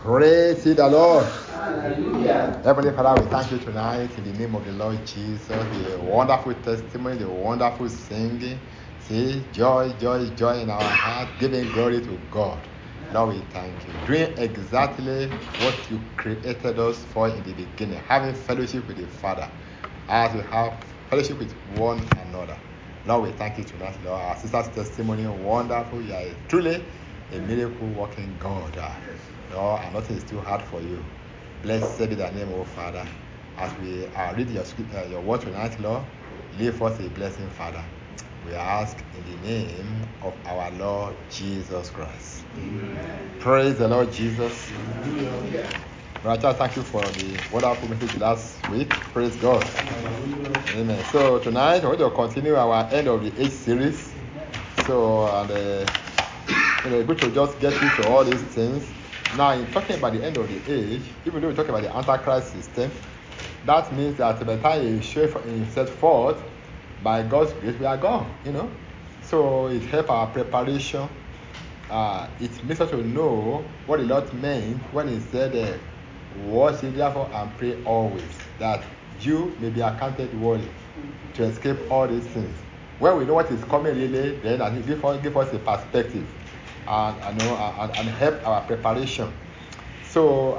Praise ye the Lord. Hallelujah. Heavenly Father, we thank you tonight in the name of the Lord Jesus. The wonderful testimony, the wonderful singing. See, joy, joy, joy in our heart, giving glory to God. Lord, we thank you. Doing exactly what you created us for in the beginning, having fellowship with the Father, as we have fellowship with one another. Lord, we thank you tonight, Lord. Our sister's testimony, wonderful. You are truly a miracle working God. Lord, and nothing is too hard for you. Blessed be the name, of Father. As we read your word tonight, Lord, leave us a blessing, Father. We ask in the name of our Lord Jesus Christ. Amen. Praise the Lord Jesus. Hallelujah. Rachel, thank you for the wonderful message last week. Praise God. Amen. So tonight we're going to continue our end of the age series. So and good to just get into all these things. Now, in talking about the end of the age, even though we talk about the Antichrist system, that means that by the time is set forth, by God's grace, we are gone, So it helps our preparation. It makes us to know what the Lord meant when he said, watch it therefore and pray always, that you may be accounted worthy to escape all these things. When we know what is coming really, then it give us a perspective and help our preparation. So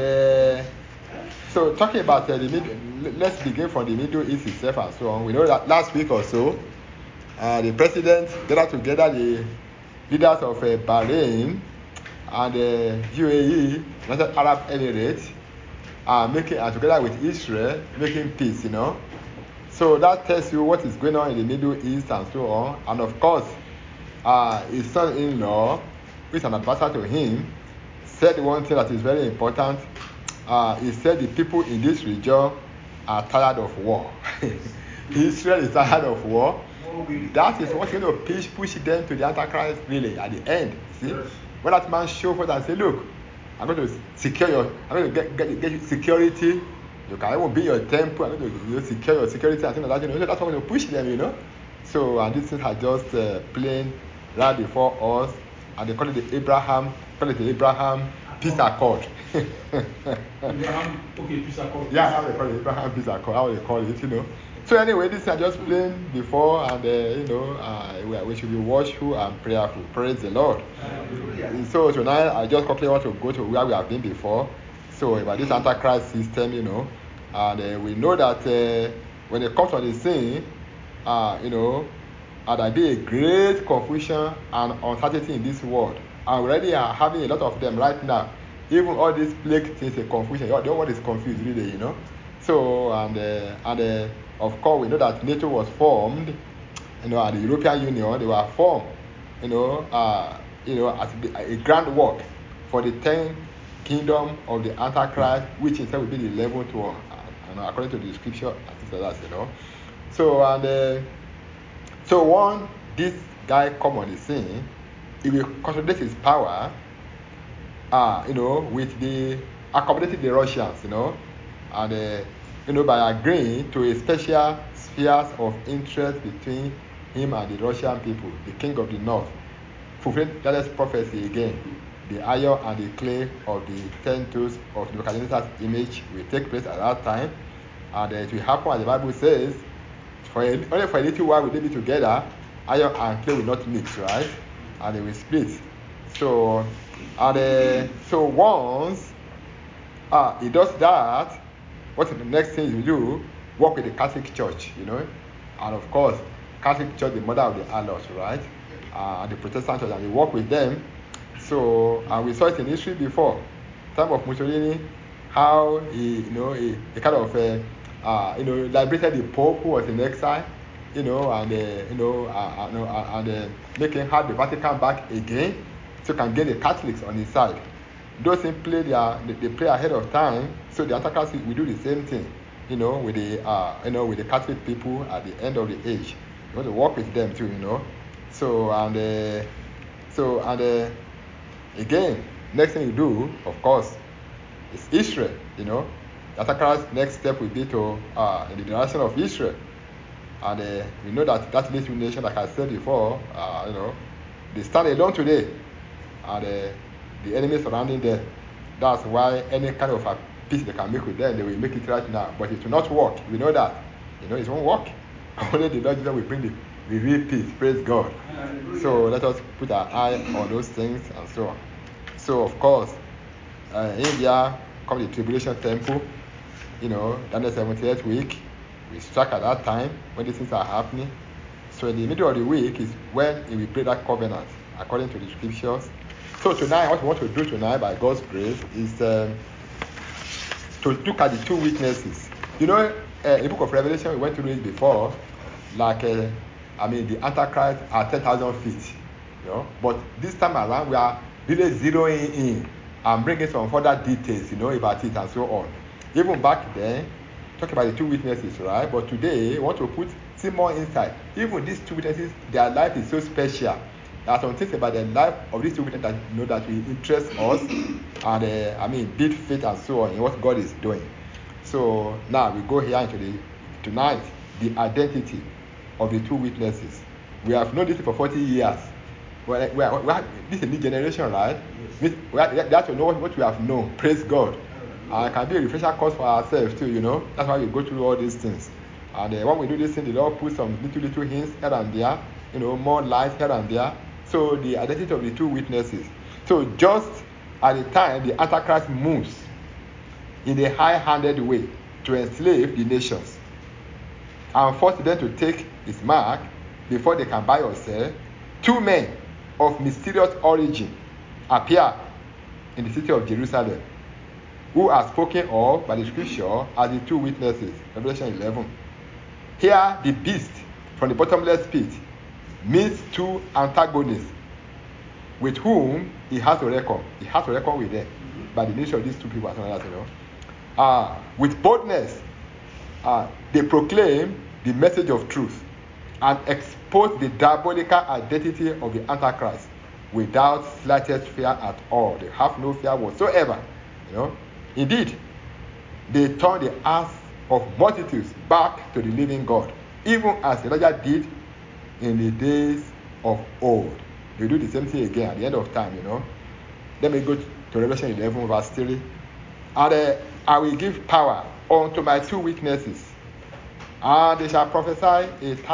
so talking about the middle, let's begin from the Middle East itself and so on. We know that last week or so, the president gathered together the leaders of Bahrain and UAE, United Arab Emirates, together with Israel, making peace, So that tells you what is going on in the Middle East and so on. And of course, his son-in-law, who is an advisor to him, said one thing that is very important. He said the people in this region are tired of war. Israel is tired of war. That is what's going to push them to the Antichrist really at the end. See, when that man showed forth and said, "Look, I'm going to I'm going to get you security. You can even be your temple. I'm going to secure your security and things like that. So that's what's going to push them, So and this thing has just plain right before us, and they call it the Abraham Peace Accord. Peace Accord. Yeah, how they call it Abraham Peace Accord. How they call it, So anyway, this is just plain before, and we should be watchful and prayerful. Praise the Lord. Hallelujah. So tonight, I just quickly want to go to where we have been before. So about this Antichrist system, and we know that when it comes to the scene, there be a great confusion and uncertainty in this world. And we already are having a lot of them right now. Even all these plague things, a confusion. The whole world is confused, really, So and of course, we know that NATO was formed. And the European Union, they were formed. As a groundwork for the 10th kingdom of the Antichrist, which instead will be the 11th one, according to the scripture and things like that, So when this guy come on the scene, he will consolidate his power, with the accommodating the Russians, and by agreeing to a special spheres of interest between him and the Russian people, the king of the north, fulfilling Daniel's prophecy again. The iron and the clay of the 10 toes of Nebuchadnezzar's image will take place at that time, and it will happen as the Bible says. Only for a little while will they be together. Iron and clay will not mix, right? And they will split. So once he does that, what's the next thing he will do? Work with the Catholic Church, and of course, Catholic Church, the mother of the harlots, right? And the Protestant Church, and he work with them. So we saw it in history before, time of Mussolini, how he kind of liberated the Pope who was in exile, and making have the Vatican back again, so can get the Catholics on his side. Those things they play ahead of time, so the Antichrist will do the same thing, with the Catholic people at the end of the age. You want to work with them too, So again, next thing you do, of course, is Israel, The Antichrist's next step will be to in the direction of Israel. And we know that little nation, like I said before, they stand alone today. And the enemy surrounding them. That's why any kind of a peace they can make with them, they will make it right now. But it will not work. We know that. It won't work. Only the Lord Jesus will bring the real peace. Praise God. So let us put our eye on those things and so on. So of course, India come the tribulation temple. Daniel 78th week. We struck at that time when these things are happening. So in the middle of the week is when he will break that covenant according to the scriptures. So tonight, what we want to do tonight by God's grace is to look at the two witnesses. In the book of Revelation, we went through it before, like, the Antichrist at 10,000 feet. But this time around, we are really zeroing in and bringing some further details, about it and so on. Even back then, talk about the two witnesses, right? But today, we want to see more insight. Even these two witnesses, their life is so special. There are some things about the life of these two witnesses that will interest us and build faith and so on in what God is doing. So now we go here into tonight, the identity of the two witnesses. We have known this for 40 years. This is a new generation, right? Yes. We have to know what we have known. Praise God. And it can be a refresher course for ourselves too, That's why we go through all these things. And when we do this thing, the Lord puts some little hints here and there, more light here and there. So the identity of the two witnesses. So just at the time the Antichrist moves in a high-handed way to enslave the nations and force them to take his mark before they can buy or sell, two men of mysterious origin appear in the city of Jerusalem, who are spoken of by the scripture as the two witnesses. Revelation 11. Here the beast from the bottomless pit meets two antagonists with whom he has to reckon. He has to reckon with them by the nature of these two people, as well as with boldness, they proclaim the message of truth and expose the diabolical identity of the Antichrist without slightest fear at all. They have no fear whatsoever. Indeed, they turn the hearts of multitudes back to the living God, even as Elijah did in the days of old. They do the same thing again at the end of time, Let me go to Revelation 11 verse 3. And I will give power unto my two witnesses, and they shall prophesy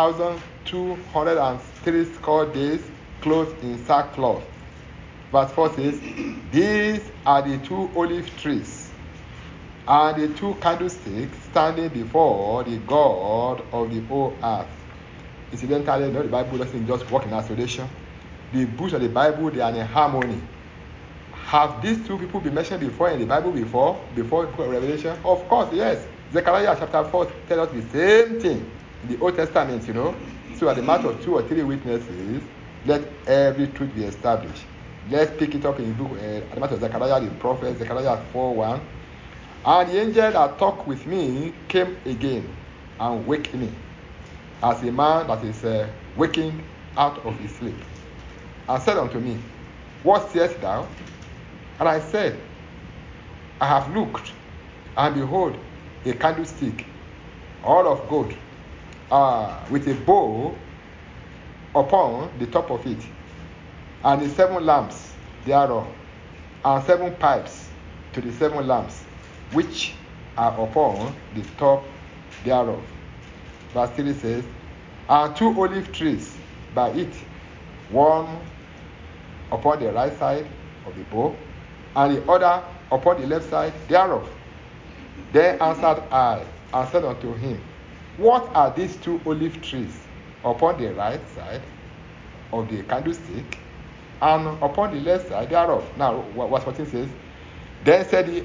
1,260 days, clothed in sackcloth. Verse 4 says, these are the two olive trees and the two candlesticks standing before the God of the whole earth. Incidentally, the Bible doesn't just work in isolation. The books of the Bible, they are in harmony. Have these two people been mentioned before in the Bible before the book of Revelation? Of course, yes. Zechariah chapter 4 tells us the same thing in the Old Testament, So at the matter of 2 or 3 witnesses, let every truth be established. Let's pick it up in the book, at the matter of Zechariah the prophet, Zechariah 4:1. And the angel that talked with me came again and waked me, as a man that is waking out of his sleep, and said unto me, what seest thou? And I said, I have looked, and behold, a candlestick, all of gold, with a bow upon the top of it, and the 7 lamps thereof, and 7 pipes to the 7 lamps, which are upon the top thereof. Verse 3 says, and 2 olive trees by it, one upon the right side of the bow, and the other upon the left side thereof. Then answered I, and said unto him, what are these 2 olive trees upon the right side of the candlestick, and upon the left side thereof? Now, verse 14 says, Then said he,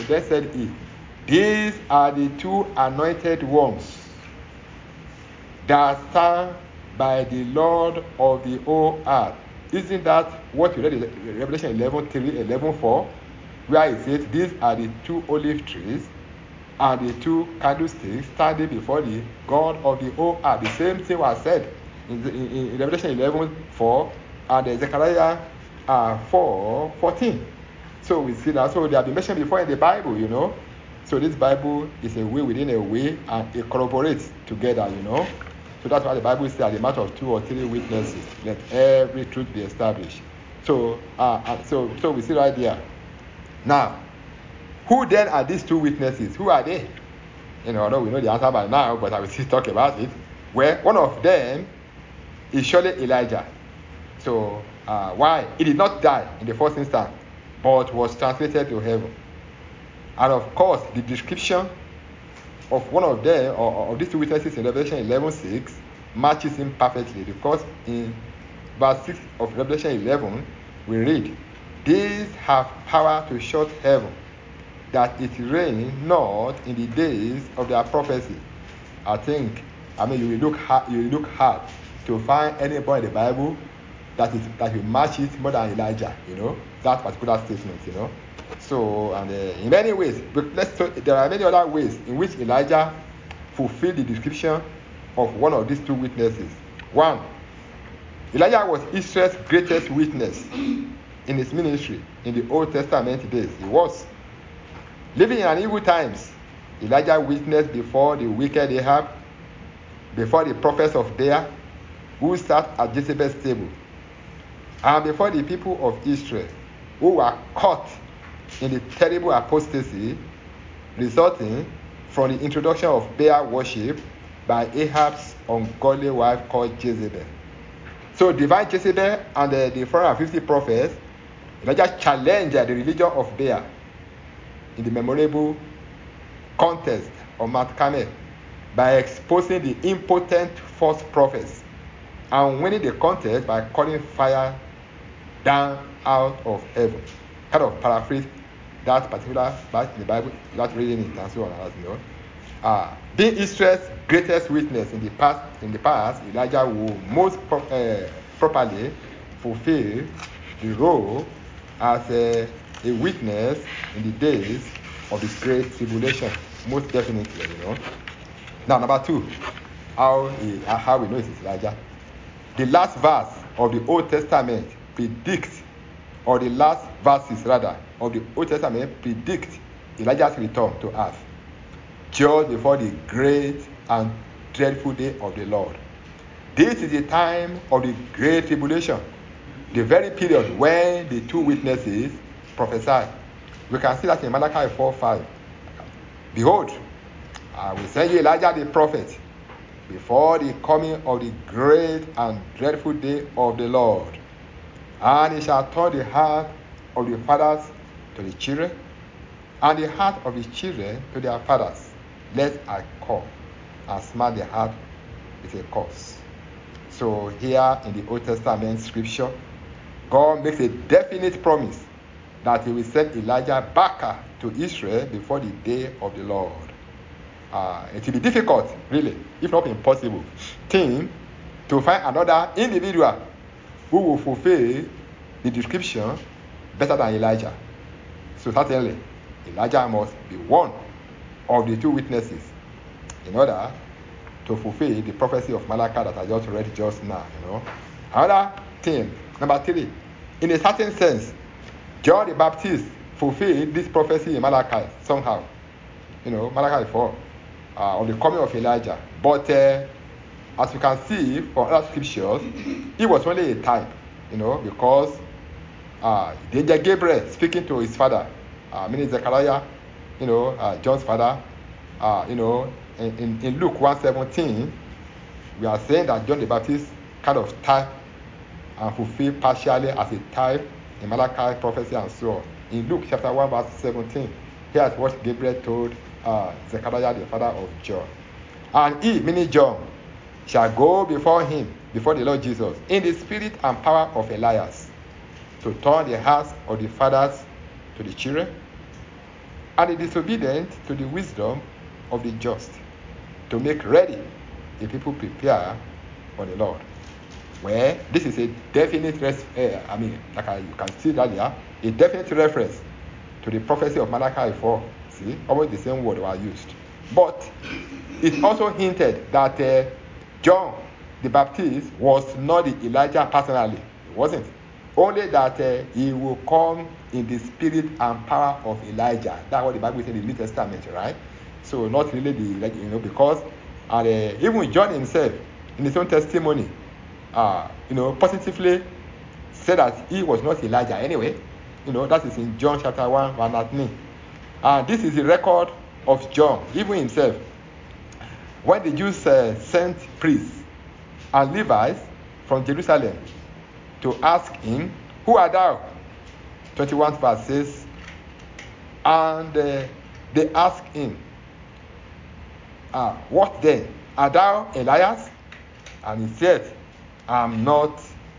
these are the 2 anointed ones that stand by the Lord of the whole earth. Isn't that what you read in Revelation 11:3, 11:4, where it says, these are the 2 olive trees and the 2 candlesticks standing before the God of the whole earth? The same thing was said in Revelation 11:4 and Zechariah 4:14. So we see that. So they have been mentioned before in the Bible, So this Bible is a way within a way, and it corroborates together, So that's why the Bible says, at the matter of 2 or 3 witnesses, let every truth be established. So we see right there. Now, Who then are these two witnesses? Who are they? Although we know the answer by now, but I will still talk about it. Well, one of them is surely Elijah. So, why? He did not die in the first instance, but was translated to heaven. And of course, the description of one of them, or of these two witnesses in Revelation 11:6, matches him perfectly, because in verse 6 of Revelation 11, we read, "These have power to shut heaven, that it rain not in the days of their prophecy." You will look hard to find anybody in the Bible that will match it more than Elijah, that particular statement, So, and in many ways, but there are many other ways in which Elijah fulfilled the description of one of these two witnesses. One, Elijah was Israel's greatest witness in his ministry in the Old Testament days. He was living in evil times. Elijah witnessed before the wicked Ahab, before the prophets of Baal, who sat at Jezebel's table, and before the people of Israel, who were caught in the terrible apostasy resulting from the introduction of Baal worship by Ahab's ungodly wife called Jezebel. So, divine Jezebel and the 450 prophets, Elijah challenged the religion of Baal in the memorable contest on Mount Carmel by exposing the impotent false prophets and winning the contest by calling fire down out of heaven. Kind of paraphrase that particular part in the Bible, that reading it and so on. Being Israel's greatest witness in the past, Elijah will most properly fulfill the role as a witness in the days of the great tribulation, most definitely. Now, number two, how we know it is Elijah. The last verse of the Old Testament predicts, or the last verses rather, of the Old Testament predict Elijah's return to earth just before the great and dreadful day of the Lord. This is the time of the great tribulation, the very period when the two witnesses prophesied. We can see that in Malachi 4:5. "Behold, I will send you Elijah the prophet before the coming of the great and dreadful day of the Lord. And he shall turn the heart of the fathers to the children, and the heart of the children to their fathers, lest I come and smite the heart with a curse." So here in the Old Testament scripture, God makes a definite promise that he will send Elijah back to Israel before the day of the Lord. It will be difficult, really, if not impossible, thing to find another individual who will fulfill the description better than Elijah. So certainly, Elijah must be one of the two witnesses in order to fulfill the prophecy of Malachi that I just read just now. Another thing, number three, in a certain sense, John the Baptist fulfilled this prophecy in Malachi somehow. Malachi 4, of the coming of Elijah. But as you can see from other scriptures, it was only a type, because the angel Gabriel speaking to his father, meaning Zechariah, John's father, in Luke 1:17, we are saying that John the Baptist kind of type and fulfilled partially as a type in Malachi prophecy and so on. In Luke chapter 1 verse 17, here's what Gabriel told Zechariah the father of John. "And he, meaning John, shall go before him, before the Lord Jesus, in the spirit and power of Elias, to turn the hearts of the fathers to the children, and the disobedient to the wisdom of the just, to make ready the people prepare for the Lord." Well, this is a definite, you can see that here, a definite reference to the prophecy of Malachi 4. See, almost the same word were used. But it also hinted that John the Baptist was not the Elijah personally. It wasn't. Only that he will come in the spirit and power of Elijah. That's what the Bible says in the New Testament, right? So not really because even John himself, in his own testimony, positively said that he was not Elijah anyway. That is in John chapter 1, verse 19. And this is the record of John, even himself. When the Jews sent priests and Levites from Jerusalem to ask him, "Who art thou?" 21 verse says, and they asked him, "What then? Art thou Elias?" And he said, I am not.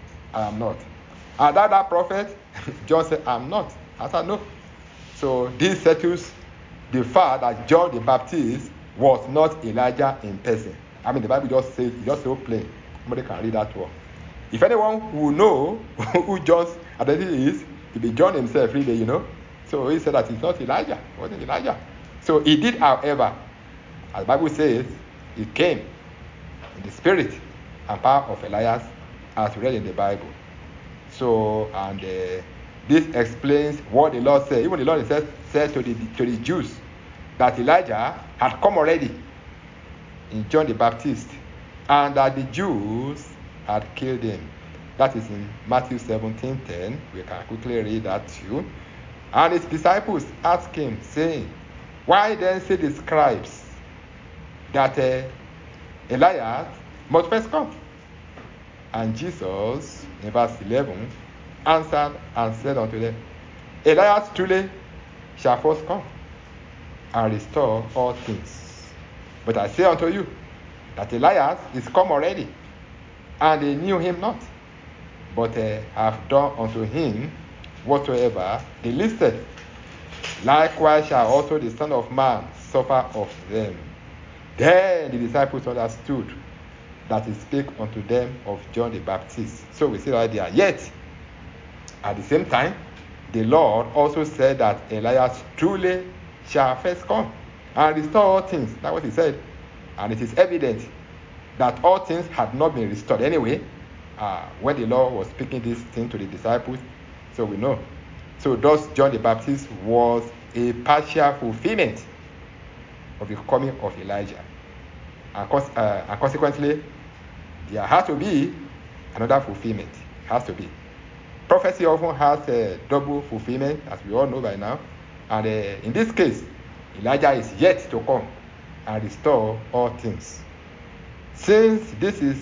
Art thou that prophet? John said, I am not. I said, no. So this settles the fact that John the Baptist was not Elijah in person. I mean, the Bible just says, it's just so plain. Somebody can read that one. If anyone will know who John's identity is, it be John himself, really, you know. So he said that it's not Elijah. It wasn't Elijah. So he did, however, as the Bible says, he came in the spirit and power of Elias, as read in the Bible. So, and this explains what the Lord said. Even the Lord said to the Jews that Elijah had come already in John the Baptist, and that the Jews had killed him. That is in Matthew 17:10. We can quickly read that too. And his disciples asked him, saying, "Why then say the scribes that Elias must first come?" And Jesus, in verse 11, answered and said unto them, "Elias truly shall first come and restore all things. But I say unto you that Elias is come already, and they knew him not, but have done unto him whatsoever they listed. Likewise shall also the Son of Man suffer of them." Then the disciples understood that he spake unto them of John the Baptist. So we see right there. Yet, at the same time, the Lord also said that Elias truly shall first come and restore all things. That's what he said. And it is evident that all things had not been restored anyway, when the Lord was speaking this thing to the disciples. So we know. So thus John the Baptist was a partial fulfillment of the coming of Elijah. And consequently, there has to be another fulfillment. Has to be. Prophecy often has a double fulfillment, as we all know by now. And in this case, Elijah is yet to come and restore all things. Since this is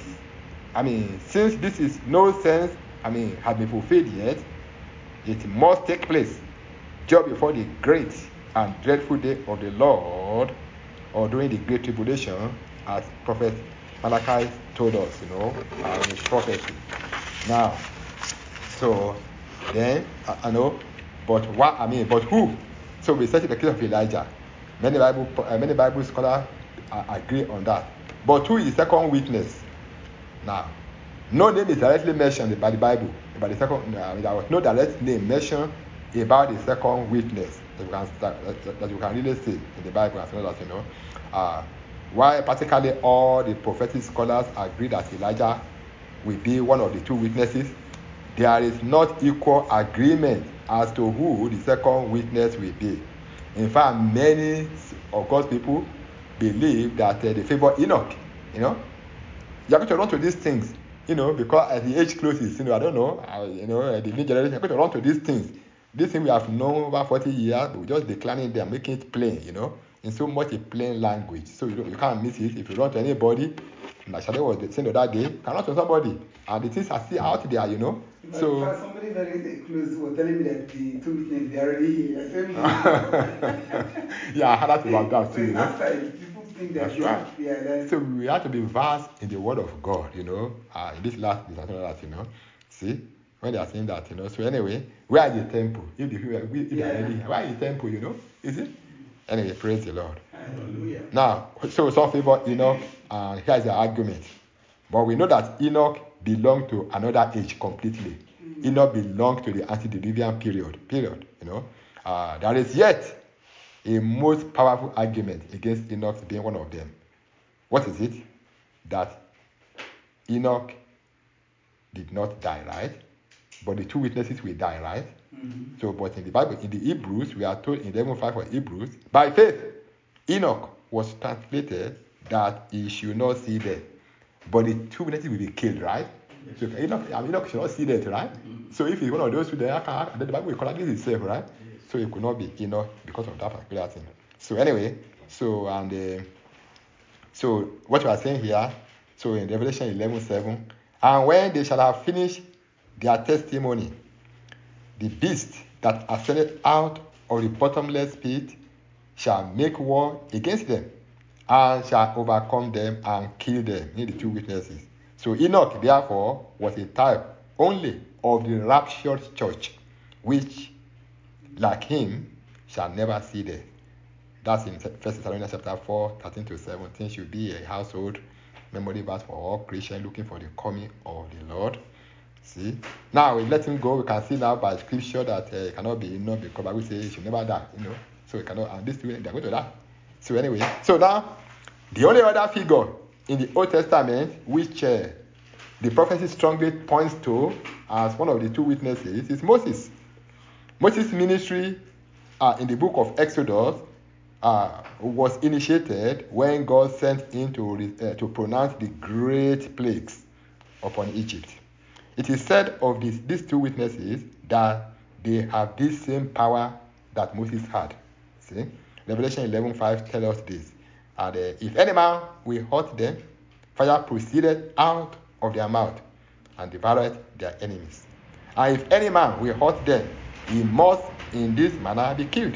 no sense, has been fulfilled yet, it must take place just before the great and dreadful day of the Lord, or during the great tribulation, as Prophet Malachi told us, in his prophecy. Now, so then I know, but who? So we said in the case of Elijah, many Bible scholars agree on that. But who is the second witness? Now, no name is directly mentioned by the Bible about the second. There was no direct name mentioned about the second witness that you can really see in the Bible, as well as why practically all the prophetic scholars agree that Elijah will be one of the two witnesses. There is not equal agreement as to who the second witness will be. In fact, many of God's people believe that they favor Enoch. You are going to run to these things, because as the age closes, I don't know, the new generation, you're going to run to these things. These things we have known over 40 years, but we're just declining them, making it plain, in so much a plain language. So you can't miss it. If you run to anybody, like Shade was saying the other day, you can run to somebody, and the things are still out there, But So somebody very close was telling me that the two witnesses they are already here. Yeah, I had that about that too, Outside, people think that That's right. that's So we have to be versed in the word of God, in this last dispensation, See, when they are saying that, So anyway, where is the temple? If they are ready, where is the temple, Is it? Anyway, praise the Lord. Hallelujah. Now, so some favor Enoch, and here's the argument. But we know that Enoch belonged to another age completely. Enoch belonged to the antediluvian period. There is yet a most powerful argument against Enoch being one of them. What is it? That Enoch did not die, right? But the two witnesses will die, right? Mm-hmm. So, but in the Bible, in the Hebrews, we are told in 11:5 for Hebrews, by faith, Enoch was translated that he should not see death. But the two witnesses will be killed, right? Yes. So Enoch should not see death, right? Mm-hmm. So if he's one of those two, then the Bible will contradict itself, right? Yes. So it could not be Enoch because of that particular thing. So anyway, so what you are saying here, so in Revelation 11:7, and when they shall have finished their testimony, the beast that ascended out of the bottomless pit shall make war against them, and shall overcome them and kill them. In the two witnesses. So Enoch, therefore, was a type only of the raptured church, which, like him, shall never see death. That's in 1 Thessalonians chapter 4, 13-17. Should be a household memory verse for all Christians looking for the coming of the Lord. See? Now, we let him go. We can see now by scripture that it cannot be Enoch, because Bible says he should never die. So it cannot, and these two, they're going to die. So anyway, so now, the only other figure in the Old Testament which the prophecy strongly points to as one of the two witnesses is Moses. Moses' ministry in the book of Exodus was initiated when God sent him to pronounce the great plagues upon Egypt. It is said of these two witnesses that they have this same power that Moses had. See? Revelation 11:5 tells us this. And if any man will hurt them, fire proceeded out of their mouth and devoured their enemies. And if any man will hurt them, he must in this manner be killed.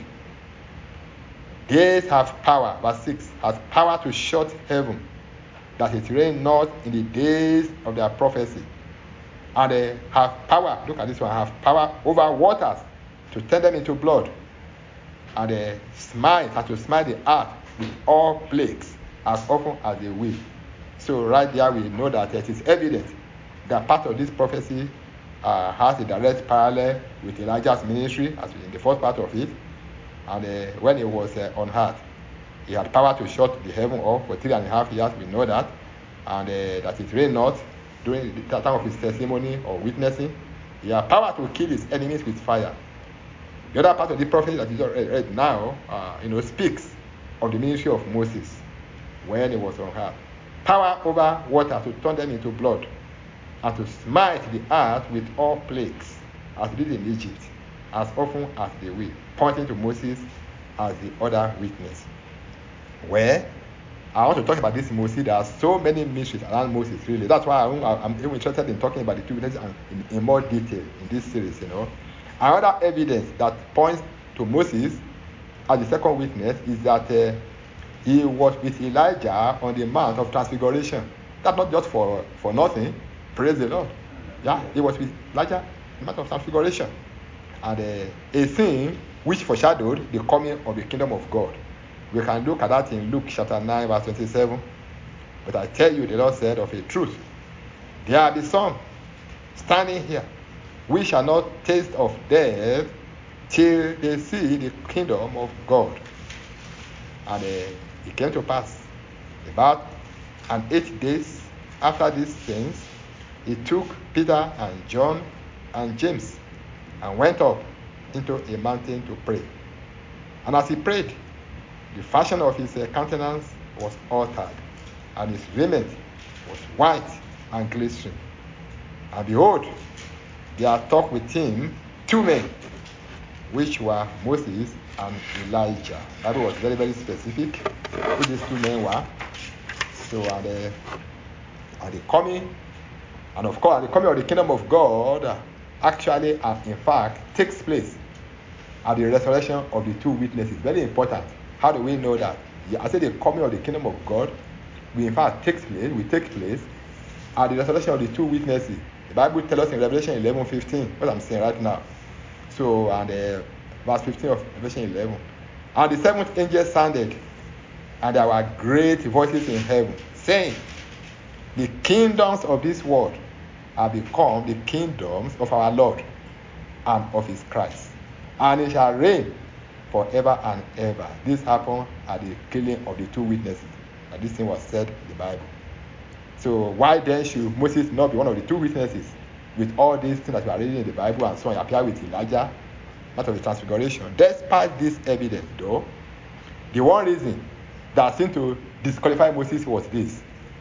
These have power, verse 6, has power to shut heaven, that it rain not in the days of their prophecy. And they have power, look at this one, have power over waters to turn them into blood. And they smite the earth with all plagues as often as they will. So right there we know that it is evident that part of this prophecy has a direct parallel with Elijah's ministry, as in the first part of it. And when he was on earth, he had power to shut the heaven off for 3.5 years, we know that. And that it rained not during the time of his testimony or witnessing. He had power to kill his enemies with fire. The other part of the prophecy that is read now, speaks of the ministry of Moses when he was on earth. Power over water to turn them into blood, and to smite the earth with all plagues, as they did in Egypt, as often as they will, pointing to Moses as the other witness. Where I want to talk about this Moses. There are so many mysteries around Moses, really. That's why I'm even interested in talking about the two witnesses in more detail in this series, Another evidence that points to Moses as the second witness is that he was with Elijah on the Mount of Transfiguration. That's not just for nothing. Praise the Lord. Yeah, he was with Elijah on the Mount of Transfiguration. And a thing which foreshadowed the coming of the kingdom of God. We can look at that in Luke chapter 9, verse 27. But I tell you, the Lord said of a truth, there be some standing here, we shall not taste of death till they see the kingdom of God. And it came to pass, about 8 days after these things, he took Peter and John and James and went up into a mountain to pray. And as he prayed, the fashion of his countenance was altered, and his raiment was white and glistening. And behold, there talked with him 2 men, which were Moses and Elijah. The Bible was very, very specific who these 2 men were. So at the coming, and of course, at the coming of the kingdom of God actually and in fact takes place at the resurrection of the 2 witnesses. Very important. How do we know that? I said the coming of the kingdom of God will take place at the resurrection of the 2 witnesses. The Bible tells us in Revelation 11:15, what I'm saying right now. So, and verse 15 of Revelation 11. And the 7th angel sounded, and there were great voices in heaven, saying, the kingdoms of this world are become the kingdoms of our Lord and of his Christ, and it shall reign forever and ever. This happened at the killing of the 2 witnesses. And this thing was said in the Bible. So why then should Moses not be one of the 2 witnesses with all these things that we are reading in the Bible and so on, appear with Elijah, not of the transfiguration? Despite this evidence, though, the one reason that seemed to disqualify Moses was this,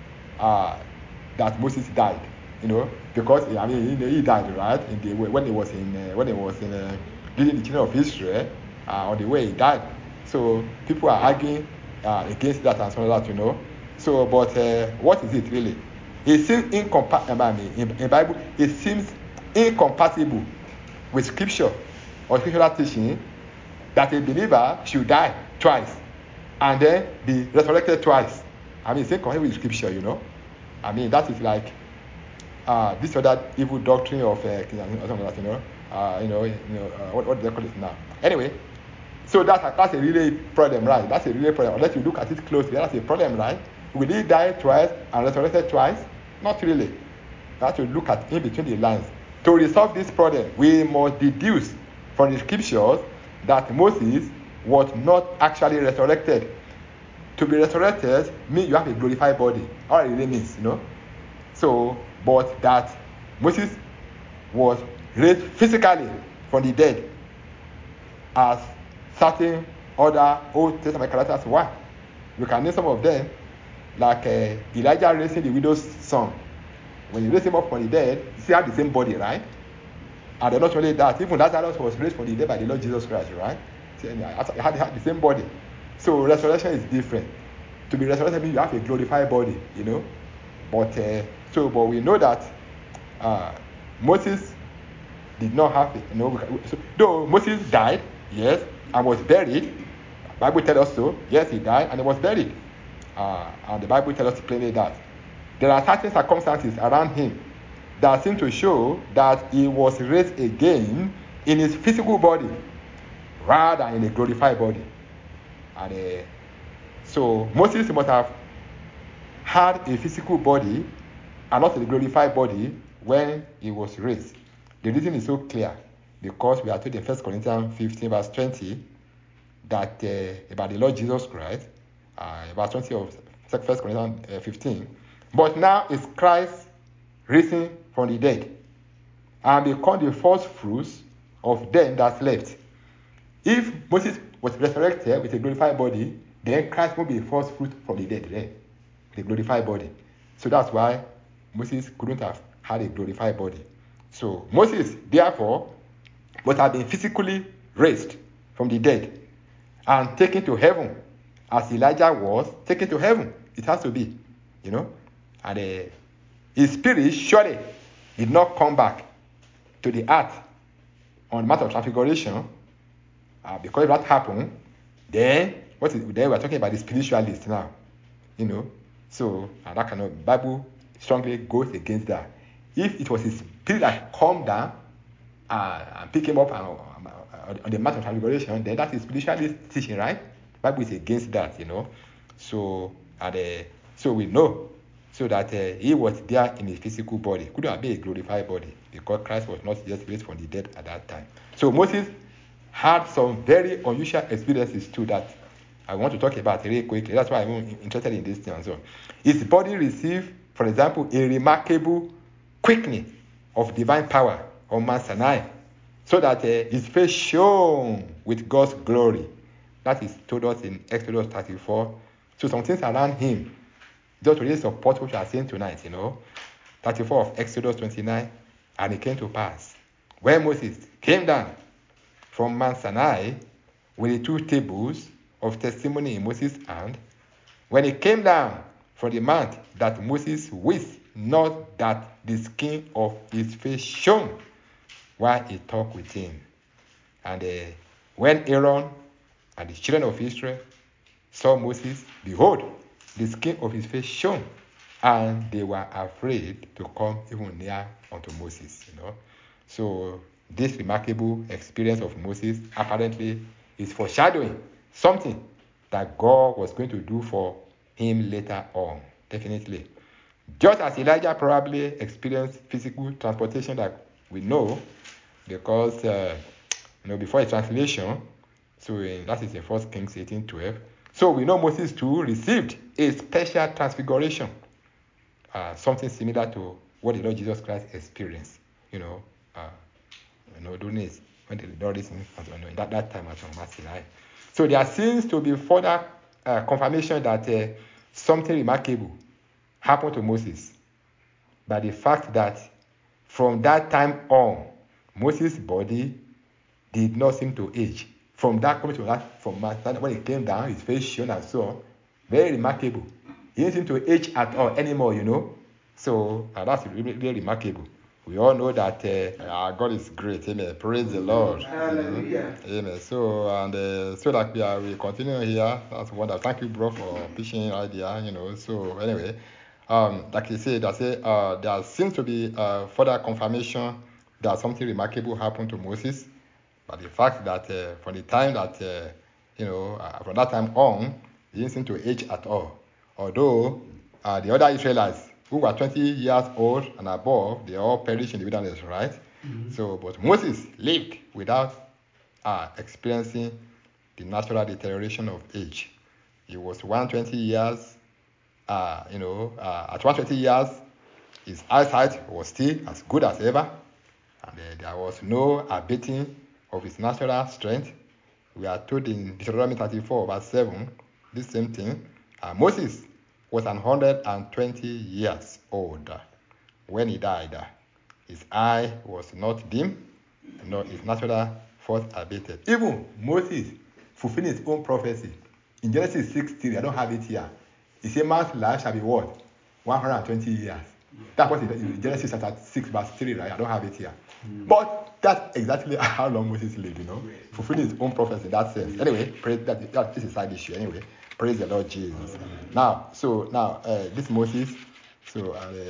that Moses died, because he died, right? When he was in leading the children of Israel on the way he died. So people are arguing against that and so that, So, but what is it really? It seems incompatible. In Bible, it seems incompatible with Scripture or scriptural teaching that a believer should die twice and then be resurrected twice. It's incompatible with Scripture, that is like this other evil doctrine of something like that, what do they call it now? Anyway, so that's a really problem, right? That's a really problem. Unless you look at it closely, that's a problem, right? Will he die twice and resurrected twice? Not really. You have to look at in between the lines. To resolve this problem, we must deduce from the scriptures that Moses was not actually resurrected. To be resurrected means you have a glorified body. All it really means, So, but that Moses was raised physically from the dead, as certain other Old Testament characters were. You can name some of them, like Elijah raising the widow's son. When you raise him up from the dead, he still had the same body, right? And then not only that, even Lazarus was raised from the dead by the Lord Jesus Christ, right? He had the same body. So resurrection is different. To be resurrected means you have a glorified body, But we know that Moses did not have it. Though Moses died, yes, and was buried. The Bible tells us so. Yes, he died and he was buried. And the Bible tells us plainly that there are certain circumstances around him that seem to show that he was raised again in his physical body rather than in a glorified body. And so Moses must have had a physical body and not a glorified body when he was raised. The reason is so clear because we are told in 1 Corinthians 15 verse 20 that about the Lord Jesus Christ, verse 20 of 1 Corinthians 15, but now is Christ risen from the dead and become the first fruits of them that slept. If Moses was resurrected with a glorified body, then Christ will be the first fruit from the dead then, with a glorified body. So that's why Moses couldn't have had a glorified body. So Moses, therefore, must have been physically raised from the dead and taken to heaven, as Elijah was taken to heaven. It has to be, And his spirit surely did not come back to the earth on the Mount of Transfiguration, because if that happened, then then we're talking about the spiritualist now, So that kind of Bible strongly goes against that. If it was his spirit that come down and pick him up on the Mount of Transfiguration, then that is spiritualist teaching, right? The Bible is against that, So so we know so that he was there in a physical body. Couldn't have been a glorified body because Christ was not just raised from the dead at that time. So Moses had some very unusual experiences too that I want to talk about really quickly. That's why I'm interested in this thing and so on. His body received, for example, a remarkable quickening of divine power on Mount Sinai, so that his face shone with God's glory. That is told us in Exodus 34. So some things around him just really support what we are saying tonight, 34 of Exodus 29, and it came to pass when Moses came down from Mount Sinai with the 2 tables of testimony in Moses' hand, when he came down from the mount, that Moses wished not that the skin of his face shone while he talked with him. And when Aaron and the children of Israel saw Moses, behold, the skin of his face shone, and they were afraid to come even near unto Moses. So this remarkable experience of Moses apparently is foreshadowing something that God was going to do for him later on, definitely. Just as Elijah probably experienced physical transportation that we know, because before his translation, so that is in 1 Kings 18:12. So we know Moses too received a special transfiguration, something similar to what the Lord Jesus Christ experienced. During his when the Lord is in that time at Mount Sinai. So there seems to be further confirmation that something remarkable happened to Moses by the fact that from that time on, Moses' body did not seem to age from that coming to life from Mount Sinai, when he came down, his face shone and so on. Very remarkable. He didn't seem to age at all anymore, So that's really, really remarkable. We all know that our God is great. Amen. Praise the Lord. Hallelujah. Amen. So so that we continue here. That's wonderful. Thank you, bro, for pitching idea. So anyway, like you said, there seems to be further confirmation that something remarkable happened to Moses. But the fact that from the time that from that time on, he didn't seem to age at all. Although the other Israelites who were 20 years old and above, they all perished in the wilderness, right? Mm-hmm. So, but Moses lived without experiencing the natural deterioration of age. He was 120 years, at 120 years, his eyesight was still as good as ever, and there was no abating of his natural strength. We are told in Deuteronomy 34, verse 7, this same thing. Moses was 120 years old when he died. His eye was not dim, nor his natural force abated. Even Moses fulfilled his own prophecy. In Genesis 6:3, I don't have it here. He said, man's life shall be what? 120 years. That's what in Genesis chapter 6, verse 3, right? I don't have it here. But that's exactly how long Moses lived, fulfilling his own prophecy in that sense. Anyway, this is a side issue. Anyway, praise the Lord Jesus. Now, this Moses, so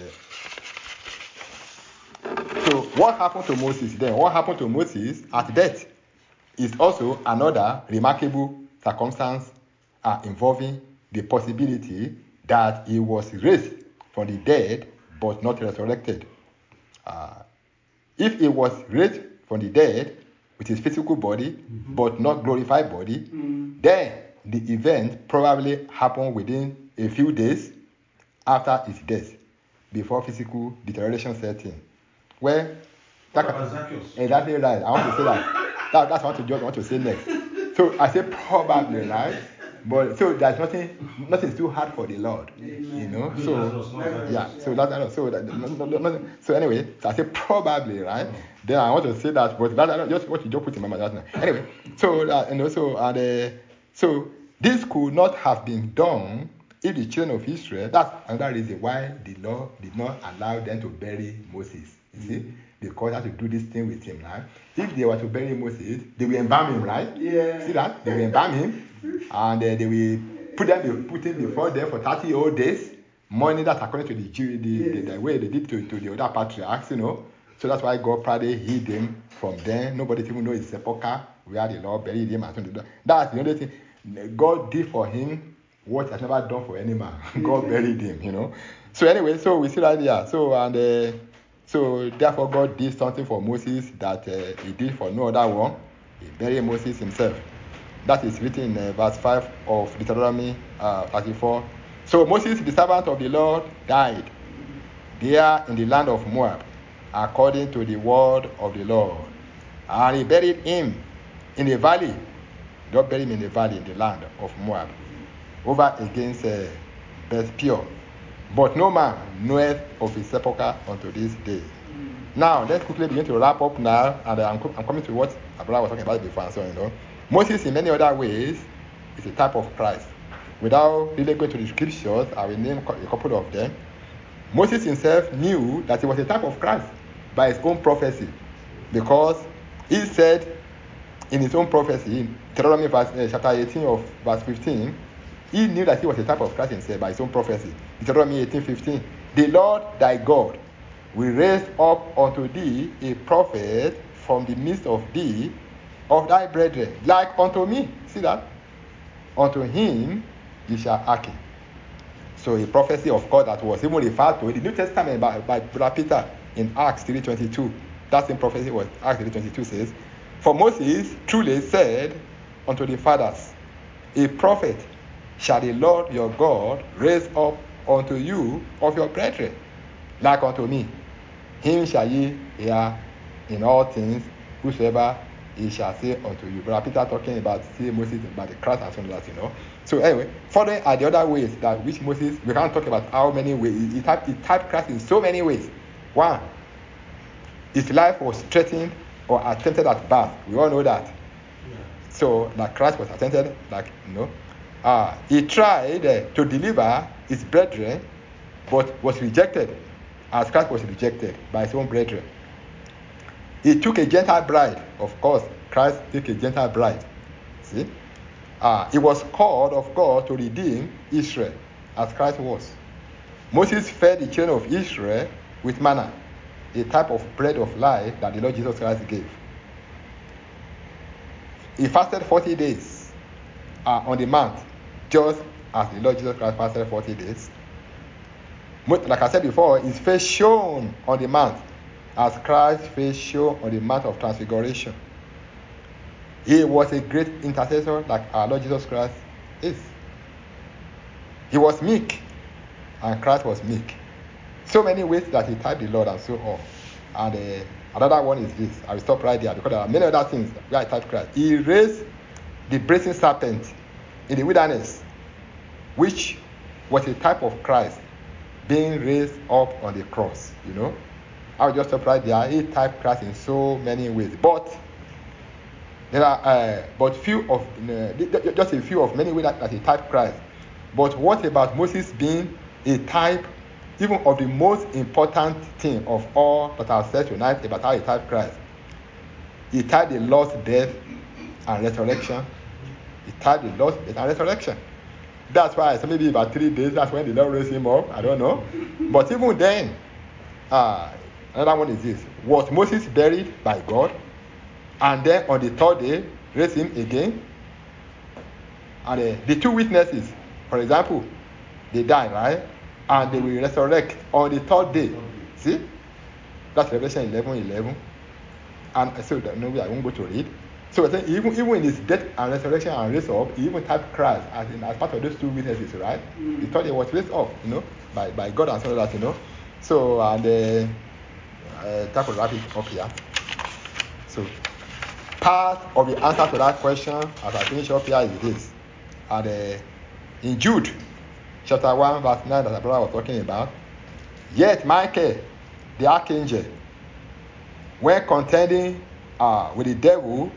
what happened to Moses then? What happened to Moses at death is also another remarkable circumstance involving the possibility that he was raised from the dead but not resurrected. If he was raised from the dead with his physical body but not glorified body, then the event probably happened within a few days after his death, before physical deterioration set in. Well, exactly right. I want to say that. That's what I want to say next. So I say probably, right? But so there's nothing too hard for the Lord, So yeah, so anyway, so I say probably, right? Then I want to say that, but that's just what you just put in my mind right now. Anyway, so this could not have been done if the children of Israel. That's another reason why the Lord did not allow them to bury Moses. You see, because they had to do this thing with him, right? If they were to bury Moses, they will embalm him, right? Yeah. See that? They will embalm him, and they will put him before them for 30 old days, mourning that according to the way they did to the other patriarchs, So that's why God probably hid him from them. Nobody even knows his sepulchre, where the Lord buried him. That's the only thing. God did for him what he has never done for any man. God buried him, So anyway, so we see that here. So therefore God did something for Moses that he did for no other one. He buried Moses himself. That is written in verse 5 of Deuteronomy 34. So Moses, the servant of the Lord, died there in the land of Moab, according to the word of the Lord. And he buried him in a valley. God buried him in a valley in the land of Moab, over against Beth Peor. But no man knoweth of his sepulchre unto this day. Now, let's quickly begin to wrap up now, and I'm coming to what Abraham was talking about before and so on, Moses, in many other ways, is a type of Christ. Without really going to the scriptures, I will name a couple of them. Moses himself knew that he was a type of Christ by his own prophecy, because he said in his own prophecy, in Deuteronomy chapter 18 of verse 15, he knew that he was a type of Christ himself by his own prophecy. Deuteronomy 18:15, the Lord thy God will raise up unto thee a prophet from the midst of thee, of thy brethren, like unto me. See that? Unto him ye shall hearken. So a prophecy of God that was even referred to in the New Testament by Brother Peter in Acts 3:22. That same prophecy was Acts 3:22 says, for Moses truly said unto the fathers, a prophet shall the Lord your God raise up unto you of your brethren, like unto me. Him shall ye hear in all things, whosoever he shall say unto you. Brother Peter talking about Moses, about the Christ and so on that, So anyway, following are the other ways that which Moses, we can't talk about how many ways. He typed Christ in so many ways. One, his life was threatened or attempted at birth. We all know that. So, like Christ was attempted, he tried to deliver his brethren, but was rejected, as Christ was rejected by his own brethren. He took a Gentile bride. Of course, Christ took a Gentile bride. See? He was called of God to redeem Israel, as Christ was. Moses fed the children of Israel with manna, a type of bread of life that the Lord Jesus Christ gave. He fasted 40 days on the mount, just as the Lord Jesus Christ fasted 40 days. Like I said before, his face shone on the mount, as Christ's face shone on the mount of transfiguration. He was a great intercessor, like our Lord Jesus Christ is. He was meek, and Christ was meek. So many ways that he typed the Lord and so on. And another one is this. I will stop right there because there are many other things where I typed Christ. He raised the brazen serpent in the wilderness, which was a type of Christ being raised up on the cross. I will just stop right there. He typed Christ in so many ways, but there are just a few of many ways that he typed Christ. But what about Moses being a type, even of the most important thing of all that I've said tonight about how he typed Christ? He typed the Lord's death and resurrection. He typed the Lord's death and resurrection. That's why I said maybe about 3 days, that's when the Lord raised him up. I don't know. But even then, another one is this. Was Moses buried by God? And then on the third day, raise him again? And the two witnesses, for example, they die, right? And they will resurrect on the third day. See? That's Revelation 11:11. And so no, I won't go to read. So even in his death and resurrection and raise up, he even typed Christ as part of those two witnesses, right? He thought he was raised up, by God and so that, So, and that will wrap it up here. So, part of the answer to that question, as I finish up here, is this. And in Jude, chapter 1, verse 9, that the brother was talking about, yet Michael, the archangel, when contending with the devil,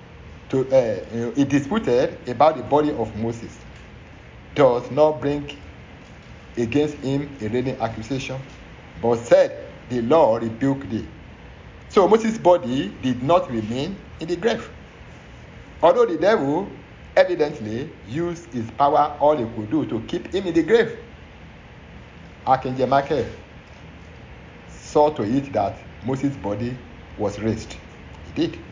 he disputed about the body of Moses, does not bring against him a railing accusation, but said, the Lord rebuked thee. So Moses' body did not remain in the grave. Although the devil evidently used his power, all he could do, to keep him in the grave. Archangel Michael saw to it that Moses' body was raised. He did.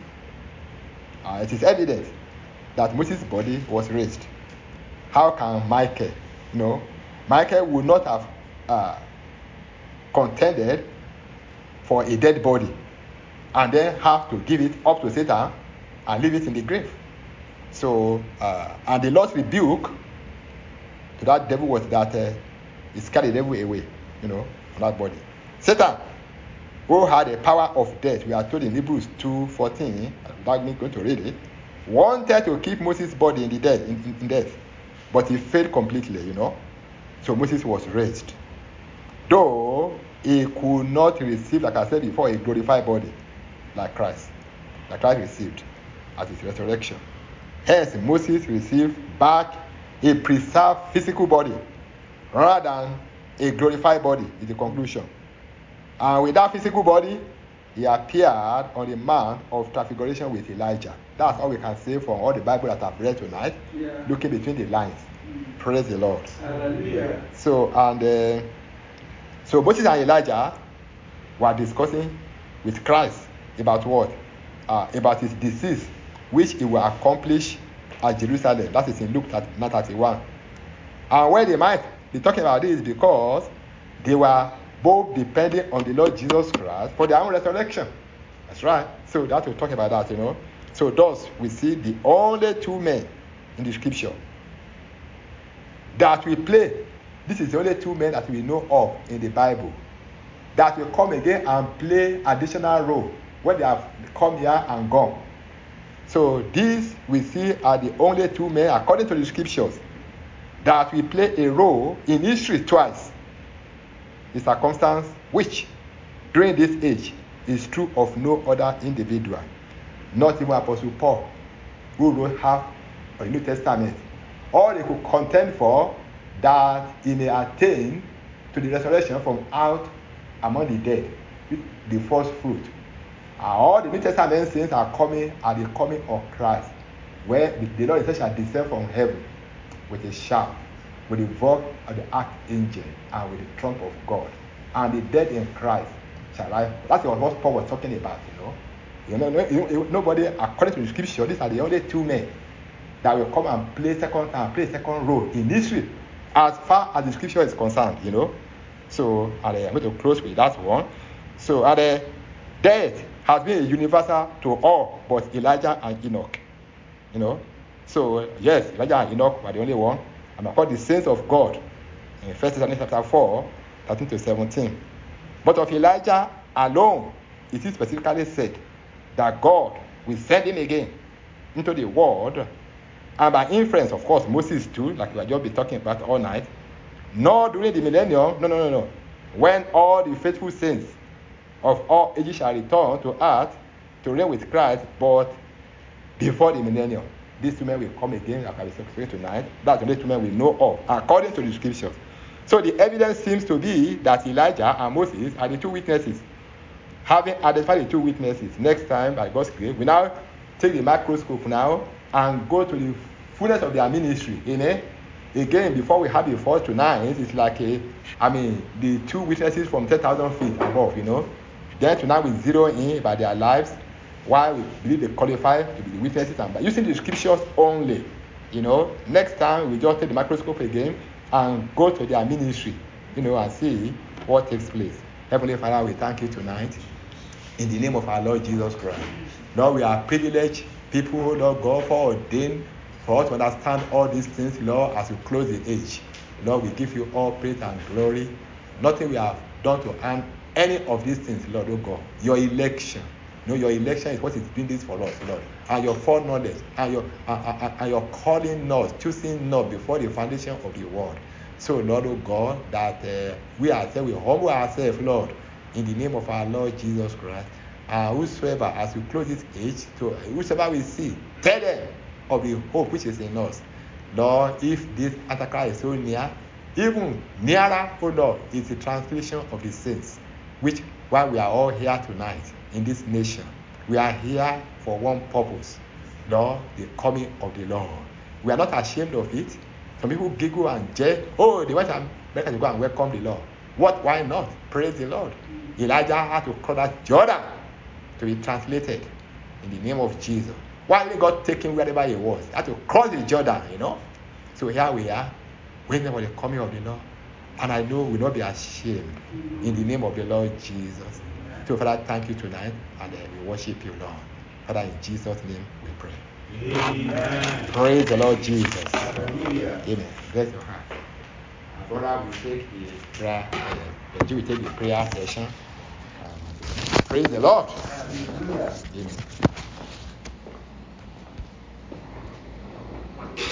It is evident that Moses' body was raised. How can Michael? Michael would not have contended for a dead body and then have to give it up to Satan and leave it in the grave. So, and the Lord's rebuke to that devil was that he scared the devil away, from that body. Satan, who had the power of death, we are told in Hebrews 2:14, without me going to read it, wanted to keep Moses' body in death, but he failed completely, So Moses was raised. Though he could not receive, like I said before, a glorified body, like Christ received at his resurrection. Hence, Moses received back a preserved physical body rather than a glorified body, is the conclusion. And with that physical body, he appeared on the Mount of Transfiguration with Elijah. That's all we can say from all the Bible that I've read tonight, looking between the lines. Praise the Lord. Hallelujah. So Moses and Elijah were discussing with Christ about what? About his disease, which he will accomplish at Jerusalem. That is in Luke 9:31. And why they might be talking about this is because they were both depending on the Lord Jesus Christ for their own resurrection. That's right. So that we'll talk about that, So thus we see the only two men in the scripture that we play. This is the only two men that we know of in the Bible that will come again and play additional role when they have come here and gone. So these we see are the only two men, according to the scriptures, that will play a role in history twice. The circumstance which, during this age, is true of no other individual, not even Apostle Paul. who wrote half of the New Testament. All they could contend for that he may attain to the resurrection from out among the dead, the first fruit. All the New Testament saints are coming at the coming of Christ, where the Lord shall descend from heaven with a shout, with the voice of the archangel, and with the trump of God, and the dead in Christ shall rise. That's what Paul was talking about, nobody, according to the scripture, these are the only two men that will come and play second role in history, as far as the scripture is concerned, So, I'm going to close with that one. So, death has been a universal to all but Elijah and Enoch. So yes, Elijah and Enoch were the only one, and according to the saints of God in 1 Thessalonians chapter 4, 13 to 17. But of Elijah alone, it is specifically said that God will send him again into the world, and by inference, of course, Moses too, like we have just been talking about all night, nor during the millennium, no, when all the faithful saints of all ages shall return to earth to reign with Christ, but before the millennium. These two men will come again, like I will say tonight. That's the only two men we know of, according to the scriptures. So the evidence seems to be that Elijah and Moses are the two witnesses. Having identified the two witnesses, next time, by God's grace, we now take the microscope now and go to the fullness of their ministry. Again, before we have the first tonight, it's like the two witnesses from 10,000 feet above, Then tonight we zero in by their lives, why we believe they qualify to be the witnesses, and by using the scriptures only. Next time we just take the microscope again and go to their ministry, and see what takes place. Heavenly Father, we thank you tonight in the name of our Lord Jesus Christ. Lord, we are privileged people, Lord God, foreordained for us to understand all these things, Lord, as we close the age. Lord, we give you all praise and glory. Nothing we have done to earn any of these things, Lord, oh God. Your election. Your election is what is doing this for us, Lord. And your foreknowledge, and your calling us, choosing us before the foundation of the world. So, Lord, oh God, that we ourselves, we humble ourselves, Lord, in the name of our Lord Jesus Christ. Whosoever, as we close this age, to whosoever we see, tell them of the hope which is in us. Lord, if this Antichrist is so near, even nearer, oh Lord, is the translation of the saints, which, while we are all here tonight in this nation, we are here for one purpose, Lord, the coming of the Lord. We are not ashamed of it. Some people giggle and jest. Oh, they went to America to go and welcome the Lord. What? Why not? Praise the Lord. Elijah had to cross that Jordan to be translated in the name of Jesus. Why did God take him wherever he was? He had to cross the Jordan, So here we are, waiting for the coming of the Lord. And I know we will not be ashamed in the name of the Lord Jesus. So, Father, thank you tonight, and we worship you, Lord. Father, in Jesus' name we pray. Amen. Praise the Lord Jesus. Hallelujah. Amen. Bless your heart. Brother, we take the prayer. We take the prayer session. Praise the Lord. Hallelujah. Amen.